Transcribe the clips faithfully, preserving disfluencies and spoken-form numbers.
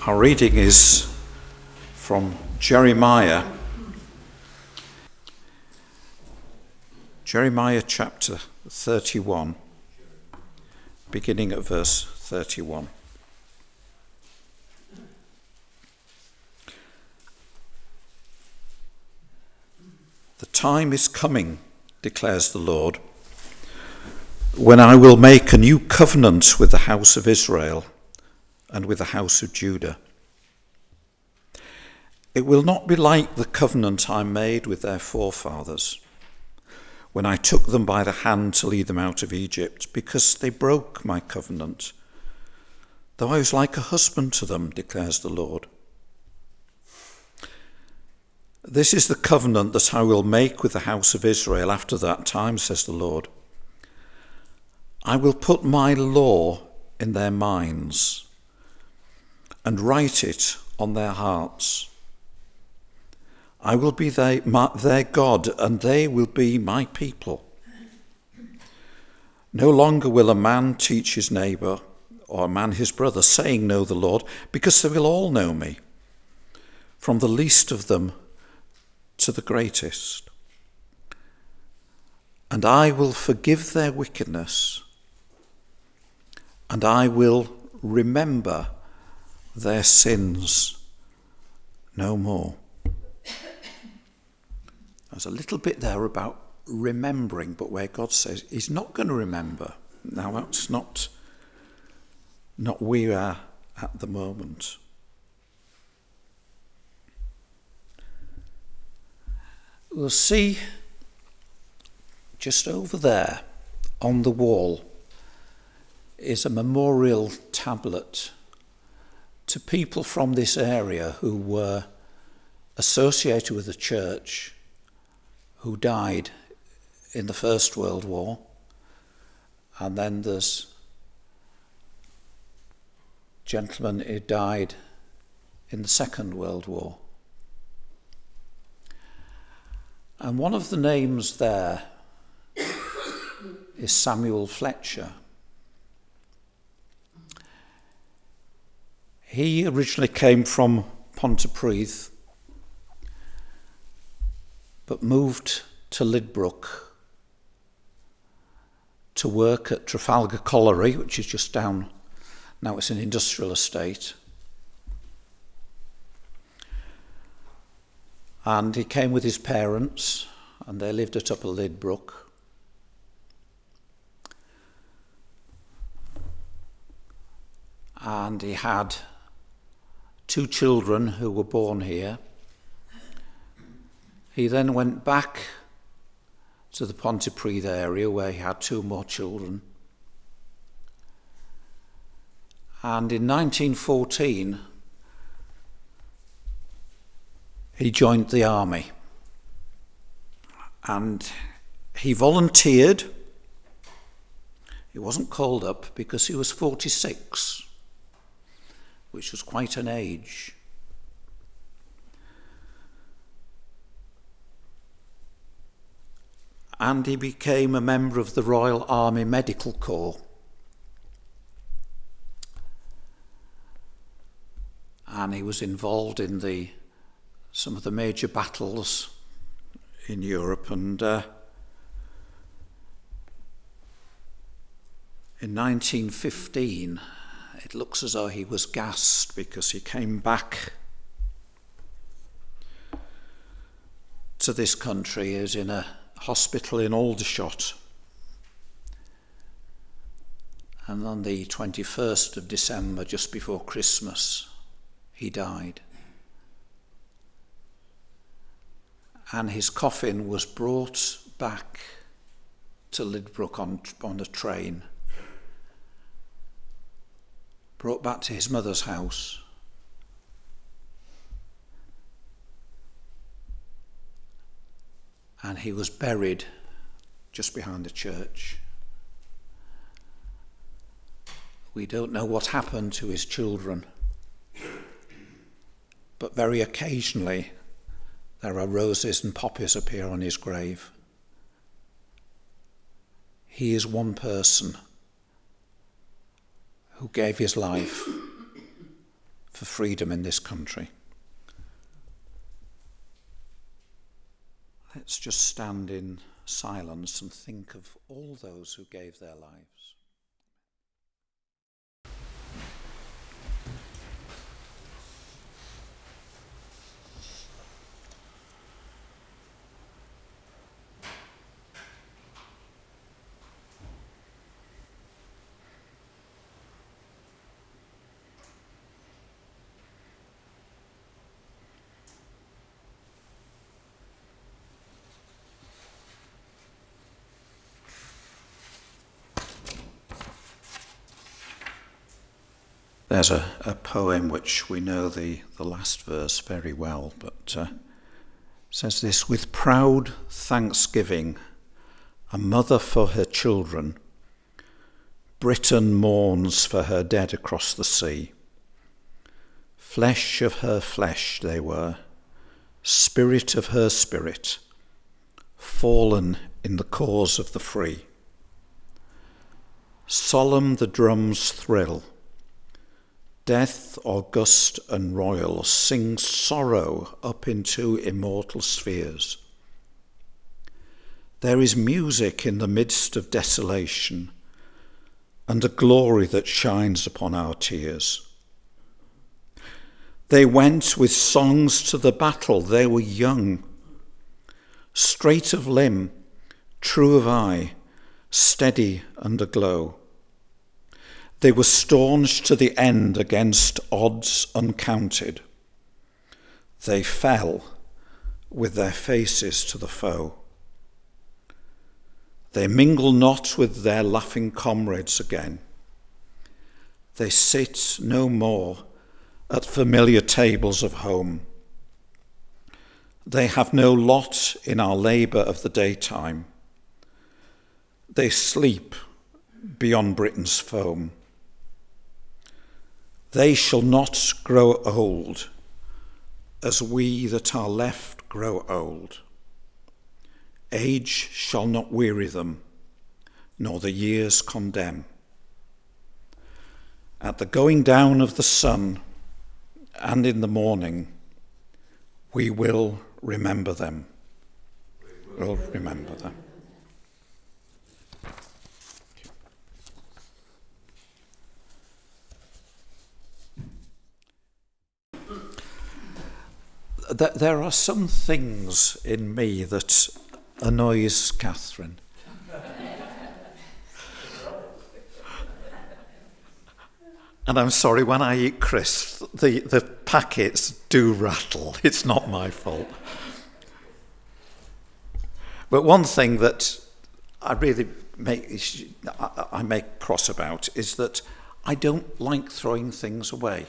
Our reading is from Jeremiah, Jeremiah chapter thirty-one, beginning at verse thirty-one. The time is coming, declares the Lord, when I will make a new covenant with the house of Israel and with the house of Judah. It will not be like the covenant I made with their forefathers when I took them by the hand to lead them out of Egypt, because they broke my covenant, though I was like a husband to them, declares the Lord. This is the covenant that I will make with the house of Israel after that time, says the Lord. I will put my law in their minds and write it on their hearts. I will be their, my, their God, and they will be my people. No longer will a man teach his neighbour, or a man his brother, saying, know the Lord, because they will all know me, from the least of them to the greatest. And I will forgive their wickedness, and I will remember their sins no more. There's a little bit there about remembering, but where God says he's not going to remember. Now that's not, not where we are at the moment. We'll see just over there on the wall is a memorial tablet to people from this area who were associated with the church, who died in the First World War, and then there's a gentleman who died in the Second World War. And one of the names there is Samuel Fletcher. He originally came from Pontypridd, but moved to Lydbrook to work at Trafalgar Colliery, which is just down, now it's an industrial estate. And he came with his parents, and they lived at Upper Lydbrook. And he had two children who were born here. He then went back to the Pontypridd area where he had two more children. And in nineteen fourteen, he joined the army. And he volunteered. He wasn't called up because he was forty-six, which was quite an age. And he became a member of the Royal Army Medical Corps. And he was involved in the some of the major battles in Europe. And uh, in nineteen fifteen, it looks as though he was gassed because he came back to this country. He was in a hospital in Aldershot. And on the twenty-first of December, just before Christmas, he died. And his coffin was brought back to Lydbrook on, on a train, brought back to his mother's house. And he was buried just behind the church. We don't know what happened to his children, but very occasionally there are roses and poppies appear on his grave. He is one person who gave his life for for freedom in this country. Let's just stand in silence and think of all those who gave their lives. There's a, a poem which we know the, the last verse very well, but uh, says this: with proud thanksgiving, a mother for her children, Britain mourns for her dead across the sea. Flesh of her flesh they were, spirit of her spirit, fallen in the cause of the free. Solemn the drum's thrill, death august and royal sings sorrow up into immortal spheres. There is music in the midst of desolation, and a glory that shines upon our tears. They went with songs to the battle, they were young, straight of limb, true of eye, steady and aglow. They were staunch to the end against odds uncounted. They fell with their faces to the foe. They mingle not with their laughing comrades again. They sit no more at familiar tables of home. They have no lot in our labour of the daytime. They sleep beyond Britain's foam. They shall not grow old as we that are left grow old. Age shall not weary them, nor the years condemn. At the going down of the sun and in the morning, we will remember them. We'll remember them. There are some things in me that annoys Catherine. And I'm sorry, when I eat crisps, the, the packets do rattle. It's not my fault. But one thing that I really make, I make cross about is that I don't like throwing things away.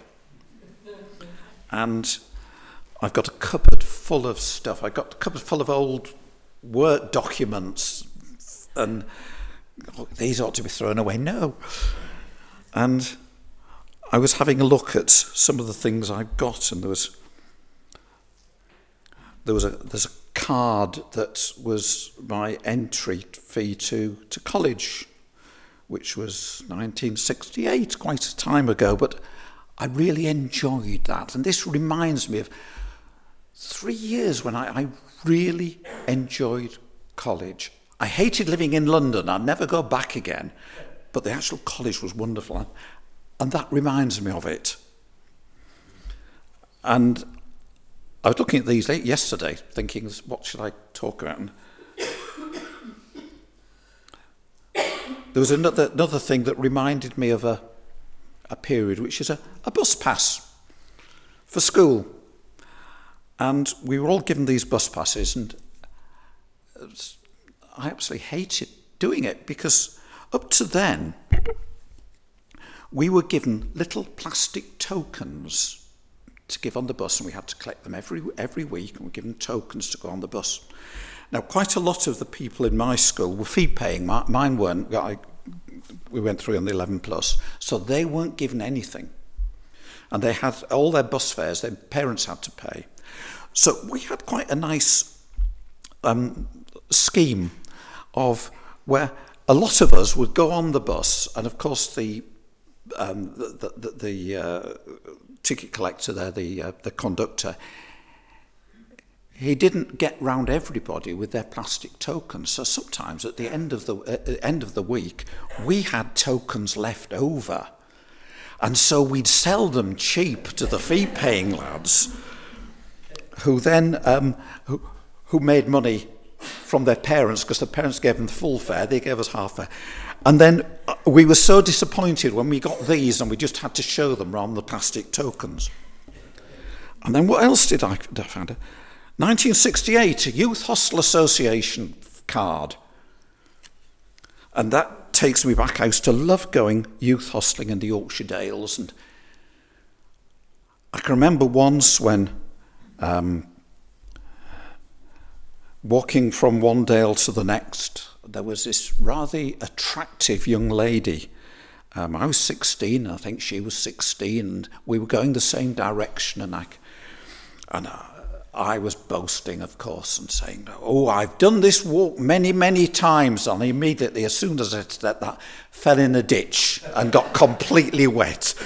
And I've got a cupboard full of stuff. I've got a cupboard full of old work documents, and oh, these ought to be thrown away. No. And I was having a look at some of the things I've got, and there was there was a there's a card that was my entry fee to to college, which was nineteen sixty-eight, quite a time ago, but I really enjoyed that. And this reminds me of three years when I, I really enjoyed college. I hated living in London. I'd never go back again. But the actual college was wonderful. And that reminds me of it. And I was looking at these yesterday, thinking, what should I talk about? And there was another another thing that reminded me of a, a period, which is a, a bus pass for school. And we were all given these bus passes, and I absolutely hated doing it, because up to then, we were given little plastic tokens to give on the bus, and we had to collect them every every week, and we were given tokens to go on the bus. Now, quite a lot of the people in my school were fee-paying. Mine weren't. I, we went through on the eleven plus, so they weren't given anything. And they had all their bus fares, their parents had to pay. So we had quite a nice um, scheme of where a lot of us would go on the bus, and of course the um, the, the, the uh, ticket collector there, the, uh, the conductor, he didn't get round everybody with their plastic tokens. So sometimes at the end of the uh, end of the week, we had tokens left over. And so we'd sell them cheap to the fee-paying lads, who then um, who, who made money from their parents, because the parents gave them full fare, they gave us half fare. And then we were so disappointed when we got these and we just had to show them rather than the plastic tokens. And then what else did I, did I find? nineteen sixty-eight, a Youth Hostel Association card. And that takes me back. I used to love going youth hosteling in the Yorkshire Dales. And I can remember once when um, walking from one dale to the next, there was this rather attractive young lady. Um, I was sixteen, I think she was sixteen, and we were going the same direction. And I, and I, I was boasting, of course, and saying, oh, I've done this walk many, many times. And immediately, as soon as I said that, fell in a ditch and got completely wet.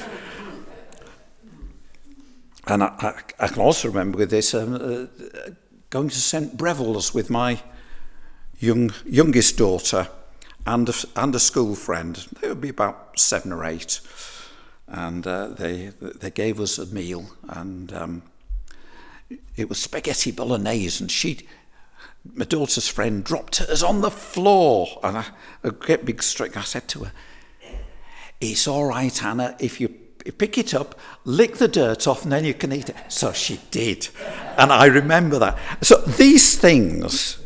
And I, I, I can also remember with this, um, uh, going to Saint Breville's with my young youngest daughter and a, and a school friend. They would be about seven or eight. And uh, they they gave us a meal, and um, it was spaghetti bolognese, and she, my daughter's friend, dropped us on the floor. And I, a great big string, I said to her, it's all right, Anna, if you pick it up, lick the dirt off, and then you can eat it. So she did. And I remember that. So these things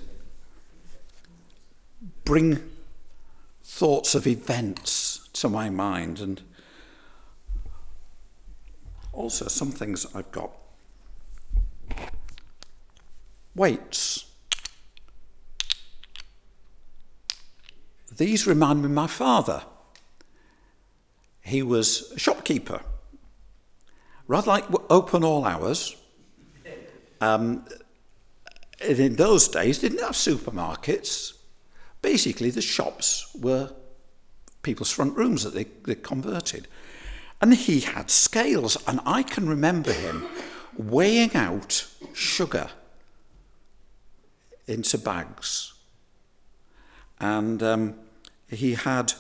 bring thoughts of events to my mind, and also some things I've got. Weights. These remind me of my father. He was a shopkeeper, rather like open all hours. Um, in those days, they didn't have supermarkets. Basically, the shops were people's front rooms that they, they converted. And he had scales, and I can remember him weighing out sugar into bags. And um, he had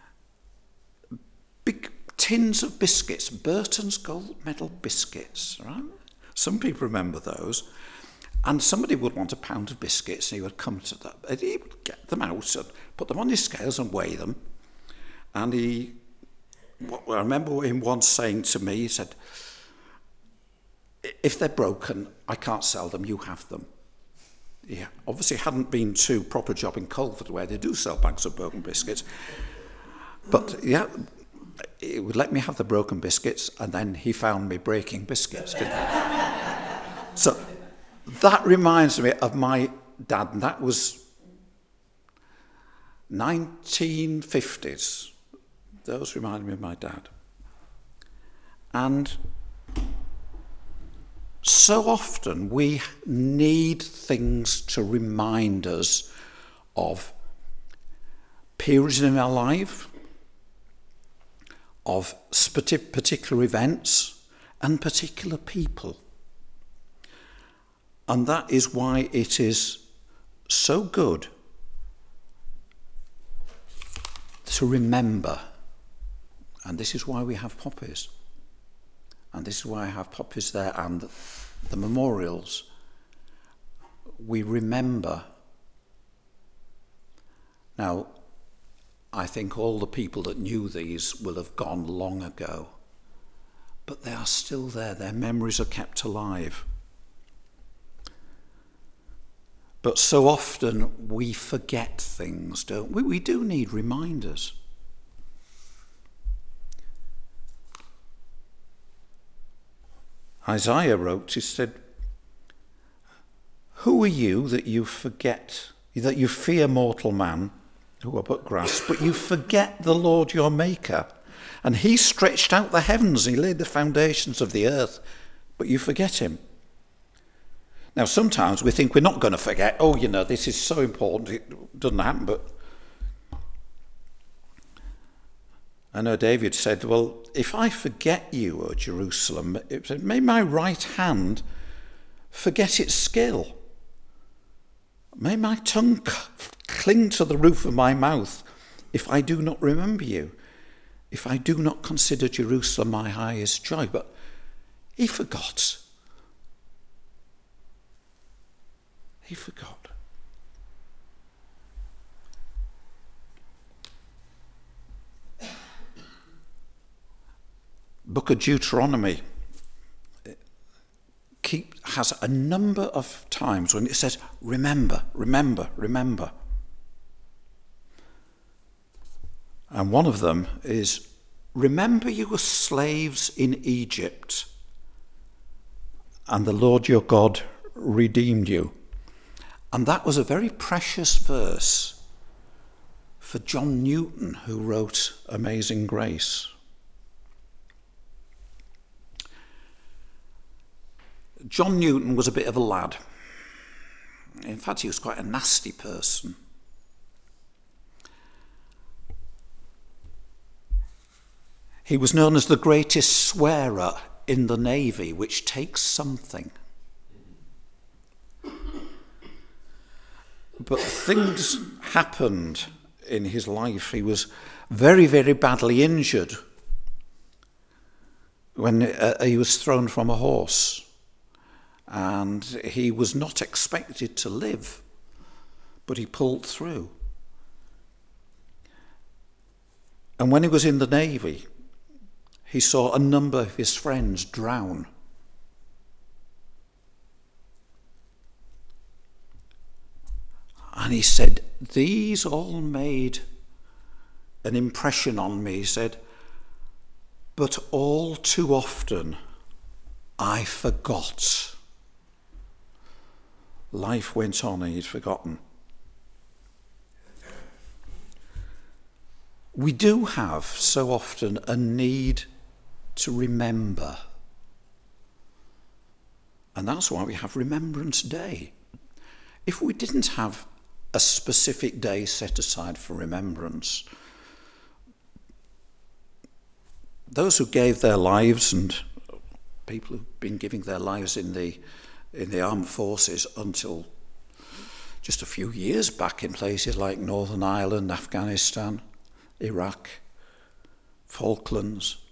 big tins of biscuits, Burton's gold medal biscuits, right? Some people remember those. And somebody would want a pound of biscuits, and he would come to that. And he would get them out and put them on his scales and weigh them. And he, I remember him once saying to me, he said, if they're broken, I can't sell them, you have them. He obviously hadn't been to Proper Job in Colford, where they do sell bags of broken biscuits. But yeah, he would let me have the broken biscuits, and then he found me breaking biscuits. So that reminds me of my dad, and that was nineteen fifties. Those remind me of my dad. And so often we need things to remind us of periods in our life, of particular events and particular people. And that is why it is so good to remember. And this is why we have poppies. And this is why I have poppies there and the memorials. We remember. Now, I think all the people that knew these will have gone long ago. But they are still there. Their memories are kept alive. But so often we forget things, don't we? We do need reminders. Isaiah wrote, he said, who are you that you forget, that you fear mortal man, who are but grass, but you forget the Lord your maker? And he stretched out the heavens, he laid the foundations of the earth, but you forget him. Now, sometimes we think we're not going to forget, oh, you know, this is so important, it doesn't happen, but I know David said, well, if I forget you, O Jerusalem, it said, may my right hand forget its skill. May my tongue cling to the roof of my mouth if I do not remember you, if I do not consider Jerusalem my highest joy. But he forgot. He forgot. Book of Deuteronomy keep, has a number of times when it says, remember, remember, remember. And one of them is, remember you were slaves in Egypt, and the Lord your God redeemed you. And that was a very precious verse for John Newton, who wrote Amazing Grace. John Newton was a bit of a lad. In fact, he was quite a nasty person. He was known as the greatest swearer in the Navy, which takes something. But things happened in his life. He was very, very badly injured when uh, he was thrown from a horse. And he was not expected to live, but he pulled through. And when he was in the Navy, he saw a number of his friends drown. And he said, these all made an impression on me. He said, but all too often I forgot. Life went on and he'd forgotten. We do have so often a need to remember. And that's why we have Remembrance Day. If we didn't have a specific day set aside for remembrance, those who gave their lives, and people who've been giving their lives in the in the armed forces until just a few years back in places like Northern Ireland, Afghanistan, Iraq, Falklands,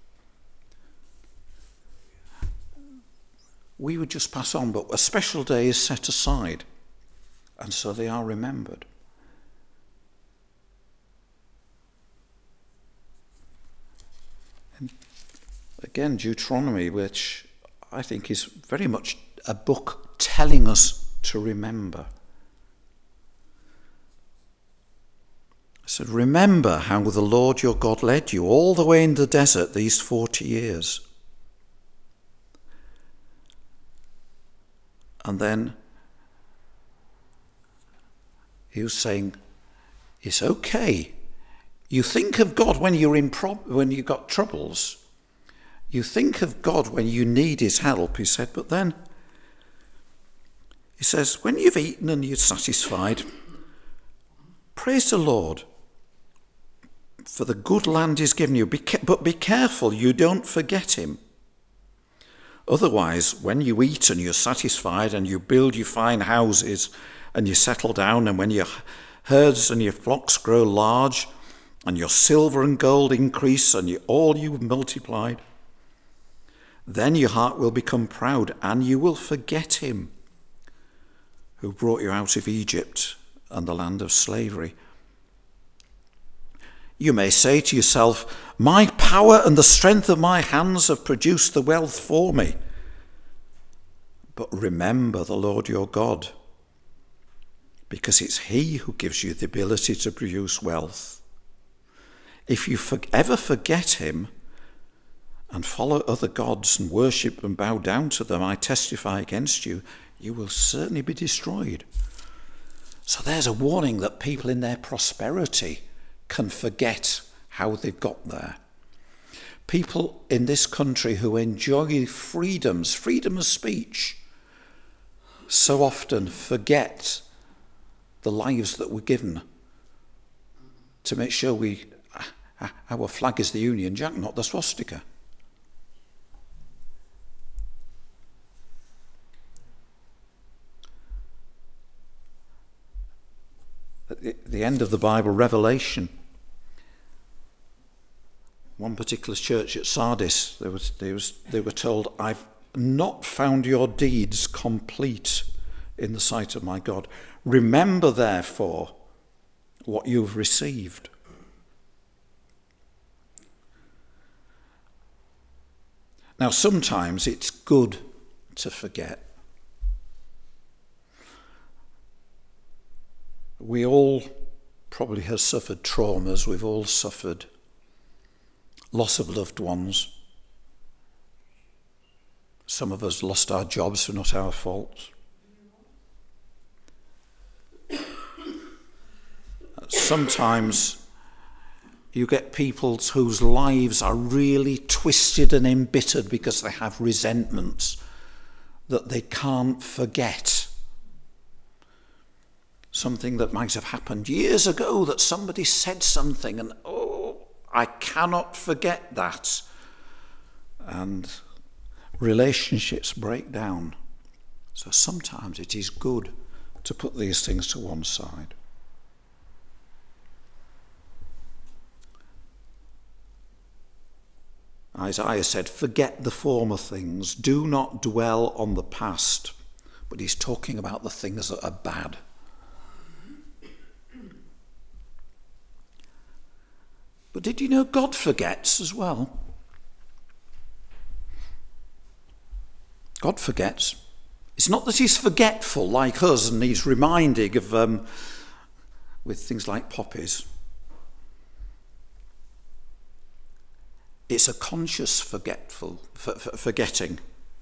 we would just pass on, but a special day is set aside, and so they are remembered. And again, Deuteronomy, which I think is very much a book telling us to remember. I said, remember how the Lord your God led you all the way in the desert these forty years. And then he was saying, it's okay. You think of God when you're in prob- when you've got troubles. You think of God when you need his help, he said, but then he says, when you've eaten and you're satisfied, praise the Lord for the good land he's given you. Be ca- but be careful you don't forget him. Otherwise, when you eat and you're satisfied and you build your fine houses and you settle down, and when your herds and your flocks grow large and your silver and gold increase and you, all you've multiplied, then your heart will become proud and you will forget him who brought you out of Egypt and the land of slavery. You may say to yourself, my power and the strength of my hands have produced the wealth for me. But remember the Lord your God, because it's he who gives you the ability to produce wealth. If you ever forget him and follow other gods and worship and bow down to them, I testify against you, you will certainly be destroyed. So there's a warning that people in their prosperity can forget how they've got there. People in this country who enjoy freedoms, freedom of speech, so often forget the lives that were given to make sure we Our flag is the Union Jack, not the swastika. At the end of the Bible, Revelation, one particular church at Sardis, they, was, they, was, they were told, I've not found your deeds complete in the sight of my God. Remember, therefore, what you've received. Now, sometimes it's good to forget. We all probably have suffered traumas. We've all suffered loss of loved ones. Some of us lost our jobs for not our fault. Sometimes you get people whose lives are really twisted and embittered because they have resentments that they can't forget. Something that might have happened years ago, that somebody said something and, oh, I cannot forget that. And relationships break down. So sometimes it is good to put these things to one side. Isaiah said, forget the former things, do not dwell on the past. But he's talking about the things that are bad. But did you know God forgets as well? God forgets. It's not that he's forgetful like us and he's reminding of, um, with things like poppies. It's a conscious forgetful, for, for, forgetting.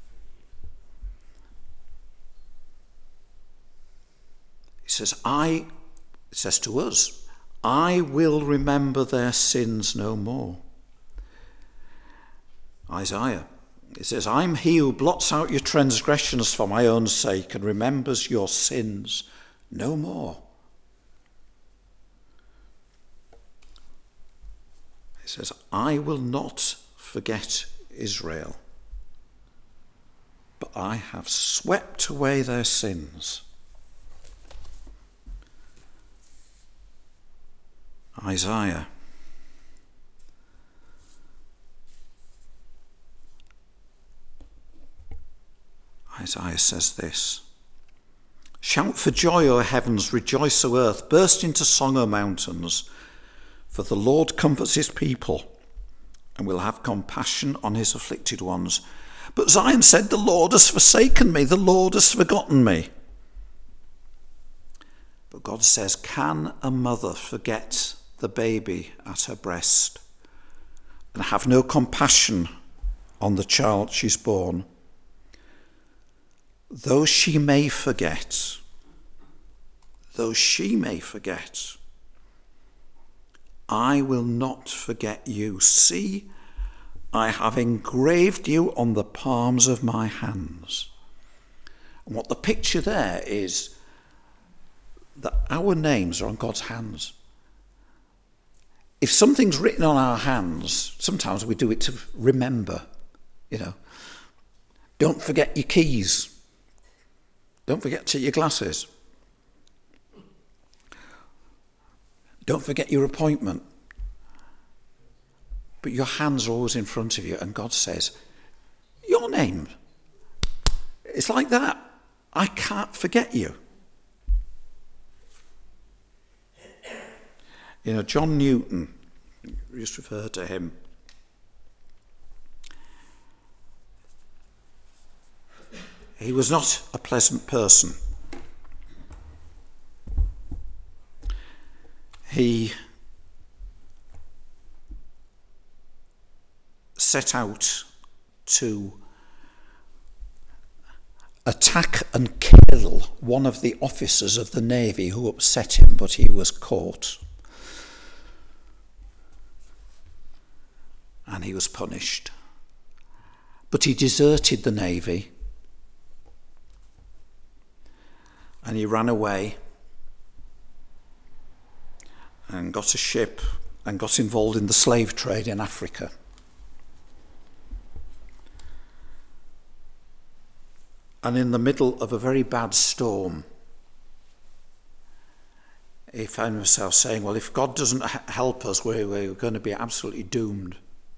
He says, I, it says to us, I will remember their sins no more. Isaiah, it says, I'm he who blots out your transgressions for my own sake and remembers your sins no more. He says, I will not forget Israel, but I have swept away their sins. Isaiah. Isaiah says this, shout for joy, O heavens, rejoice, O earth, burst into song, O mountains, for the Lord comforts his people and will have compassion on his afflicted ones. But Zion said, the Lord has forsaken me, the Lord has forgotten me. But God says, can a mother forget the baby at her breast and have no compassion on the child she's born? Though she may forget, though she may forget, I will not forget you. See, I have engraved you on the palms of my hands. And what the picture there is that our names are on God's hands. If something's written on our hands, sometimes we do it to remember, you know. Don't forget your keys. Don't forget to your glasses. Don't forget your appointment. But your hands are always in front of you, and God says, your name. It's like that. I can't forget you. You know, John Newton, we just refer to him. He was not a pleasant person. He set out to attack and kill one of the officers of the Navy who upset him, but he was caught. And he was punished. But he deserted the Navy. And he ran away and got a ship and got involved in the slave trade in Africa. And in the middle of a very bad storm, he found himself saying, well, if God doesn't help us, we're, we're going to be absolutely doomed.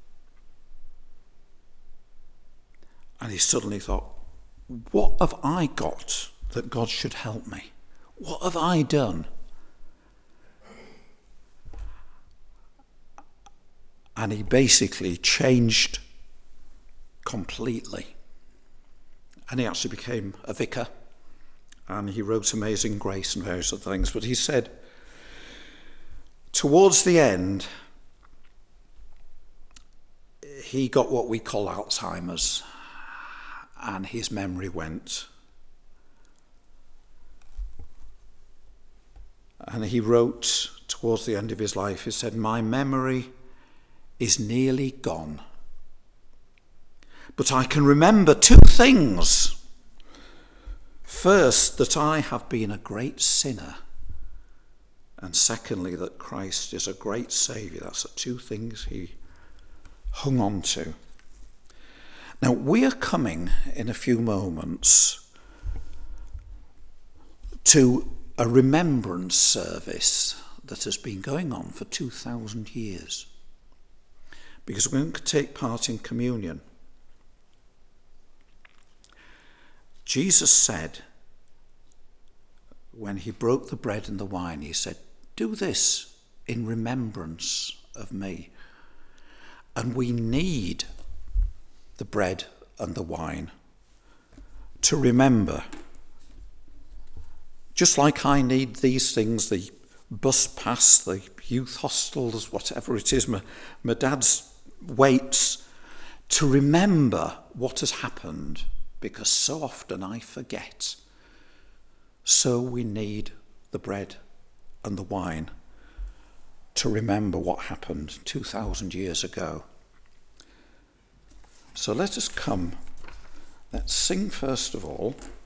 And he suddenly thought, what have I got that God should help me? What have I done? And he basically changed completely. And he actually became a vicar. And he wrote Amazing Grace and various other things. But he said, towards the end, he got what we call Alzheimer's. And his memory went. And he wrote towards the end of his life, he said, my memory is nearly gone. But I can remember two things. First, that I have been a great sinner. And secondly, that Christ is a great Saviour. That's the two things he hung on to. Now, we are coming in a few moments to a remembrance service that has been going on for two thousand years. Because we're going to take part in communion. Jesus said, when he broke the bread and the wine, he said, do this in remembrance of me. And we need the bread and the wine to remember. Just like I need these things, the bus pass, the youth hostels, whatever it is, my, my dad's weights, to remember what has happened, because so often I forget. So we need the bread and the wine to remember what happened two thousand years ago. So let us come. Let's sing first of all.